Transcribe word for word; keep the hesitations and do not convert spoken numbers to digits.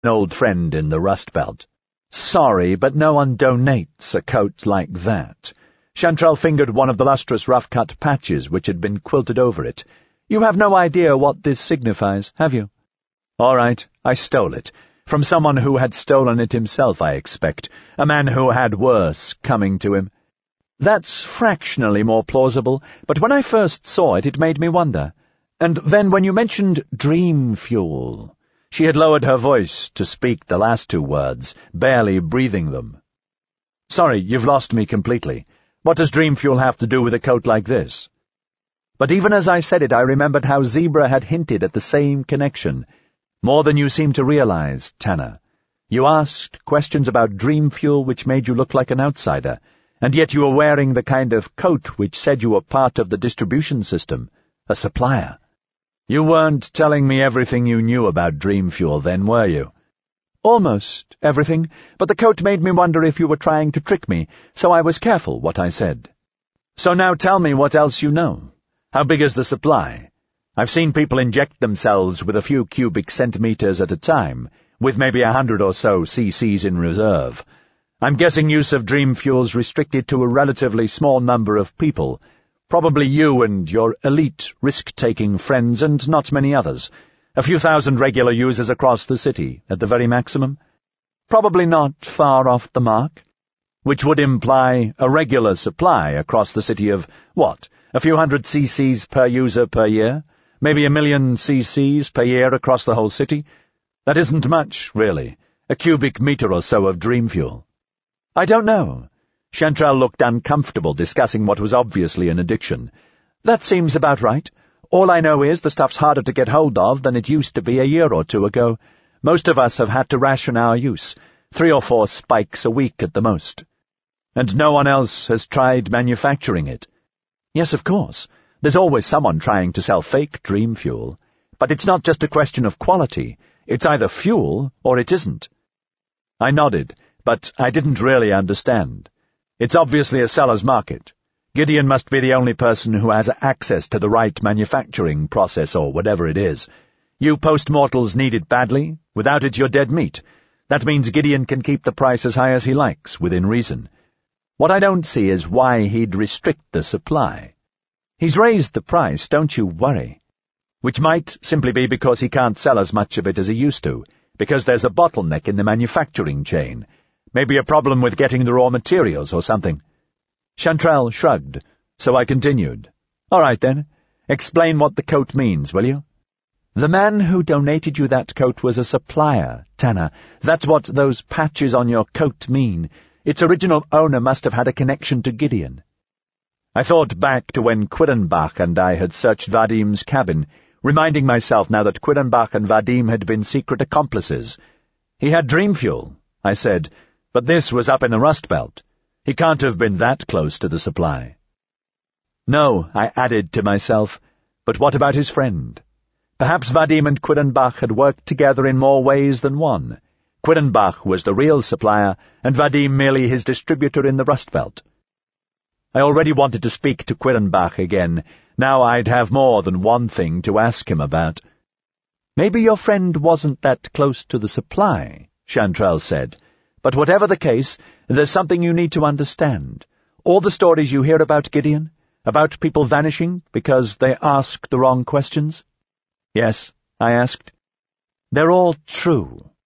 an old friend in the Rust Belt. Sorry, but no one donates a coat like that. Chantrelle fingered one of the lustrous rough-cut patches which had been quilted over it. You have no idea what this signifies, have you? All right, I stole it. From someone who had stolen it himself, I expect. A man who had worse coming to him. That's fractionally more plausible, but when I first saw it, it made me wonder. And then when you mentioned dream fuel... She had lowered her voice to speak the last two words, barely breathing them. Sorry, you've lost me completely. What does dream fuel have to do with a coat like this? But even as I said it, I remembered how Zebra had hinted at the same connection. More than you seem to realize, Tanner. You asked questions about dream fuel which made you look like an outsider, and yet you were wearing the kind of coat which said you were part of the distribution system, a supplier. You weren't telling me everything you knew about dream fuel then, were you? Almost everything, but the coat made me wonder if you were trying to trick me, so I was careful what I said. So now tell me what else you know. How big is the supply? I've seen people inject themselves with a few cubic centimeters at a time, with maybe a hundred or so cc's in reserve. I'm guessing use of dream fuel's restricted to a relatively small number of people, probably you and your elite risk-taking friends and not many others. A few thousand regular users across the city, at the very maximum. Probably not far off the mark. Which would imply a regular supply across the city of, what, a few hundred cc's per user per year? Maybe a million cc's per year across the whole city? That isn't much, really. A cubic meter or so of dream fuel. I don't know. Chantrelle looked uncomfortable discussing what was obviously an addiction. That seems about right. All I know is the stuff's harder to get hold of than it used to be a year or two ago. Most of us have had to ration our use, three or four spikes a week at the most. And no one else has tried manufacturing it. Yes, of course. There's always someone trying to sell fake dream fuel. But it's not just a question of quality. It's either fuel or it isn't. I nodded, but I didn't really understand. It's obviously a seller's market. Gideon must be the only person who has access to the right manufacturing process or whatever it is. You post-mortals need it badly. Without it, you're dead meat. That means Gideon can keep the price as high as he likes, within reason. What I don't see is why he'd restrict the supply. He's raised the price, don't you worry. Which might simply be because he can't sell as much of it as he used to, because there's a bottleneck in the manufacturing chain. Maybe a problem with getting the raw materials or something. Chantrelle shrugged, so I continued. All right, then. Explain what the coat means, will you? The man who donated you that coat was a supplier, Tanner. That's what those patches on your coat mean. Its original owner must have had a connection to Gideon. I thought back to when Quiddenbach and I had searched Vadim's cabin, reminding myself now that Quiddenbach and Vadim had been secret accomplices. He had dream fuel, I said, but this was up in the Rust Belt. He can't have been that close to the supply. No, I added to myself, but what about his friend? Perhaps Vadim and Quiddenbach had worked together in more ways than one. Quiddenbach was the real supplier, and Vadim merely his distributor in the Rust Belt. I already wanted to speak to Quiddenbach again. Now I'd have more than one thing to ask him about. Maybe your friend wasn't that close to the supply, Chantrelle said. But whatever the case, there's something you need to understand. All the stories you hear about Gideon, about people vanishing because they ask the wrong questions. Yes, I asked. They're all true,